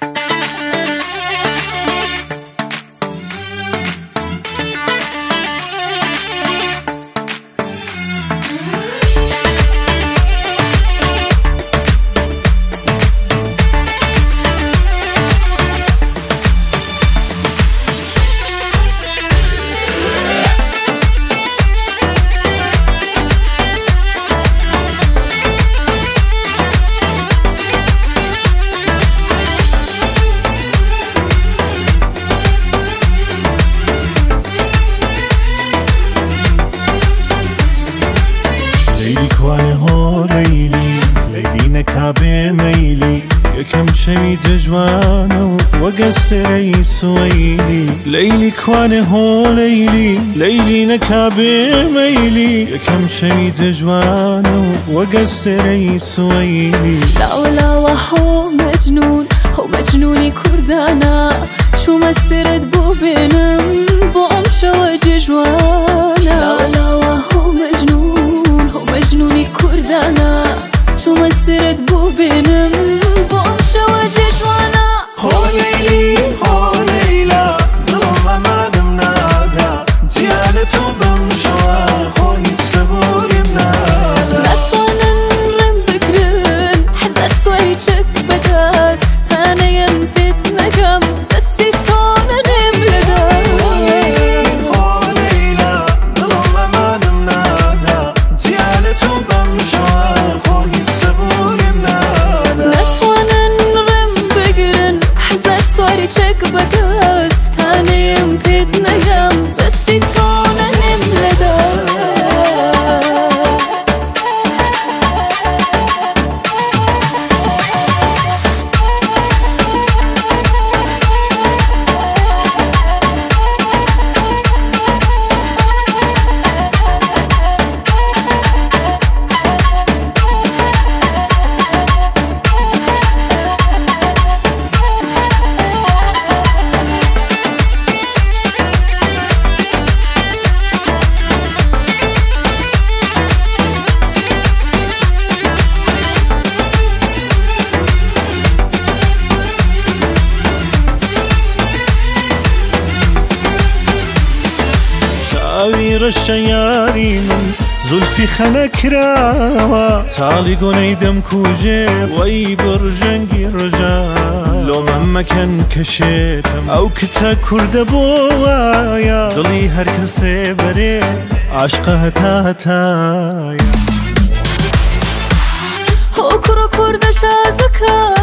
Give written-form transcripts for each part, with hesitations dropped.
لیلی کوانه ها لیلی نکابه میلی یکم شوید جوانه و قصر سویلی لیلی کوانه ها لیلی نکابه میلی یکم شوید جوانه و قصر سویلی لا وهو مجنوني كردانا شو مسترد بو بينم بو امشوا جوانا لا وهو مجنوني كردانا شو مسترد بو بينم بو امشوا جوانا هو ليلى دلوم امانم نادا ديالتو بمشوا خويت سبوري بنادا نتوانن رم بكرن حذر سويتشك بكاس تاني ينبت مقام دستي تونا نملدا هو ليلى دلوم امانم نادا ديالتو بمشوا خويت سبوري بنادا نتوانن رم بكرن حذر سويتشك بكاس تاني ينبت مقام دستي تونا نملدا تعوير الشياري من زلفي خنك راوا تعالي قنيدم كوجي وي برجنقي رجال لو مهما كان كشيتم او كتا كرد بوايا ضلي هركسي بريت عشقها هتايا هو كرو كرد شازكا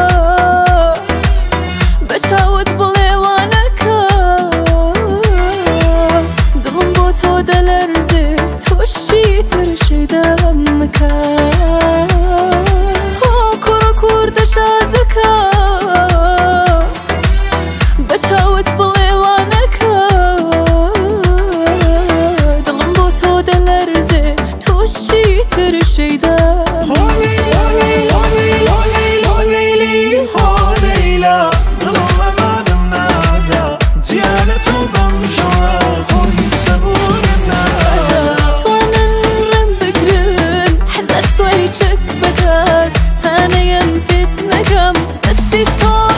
بچاوت بليوانكا دلم بو تو دلرزي توشي ترشي دمكا هو كرو كرد شازكا بچاوت بليوانكا دلم بو تو دلرزي توشي ترشي دمكا چک بدست تنه یم پت مگم دستی تو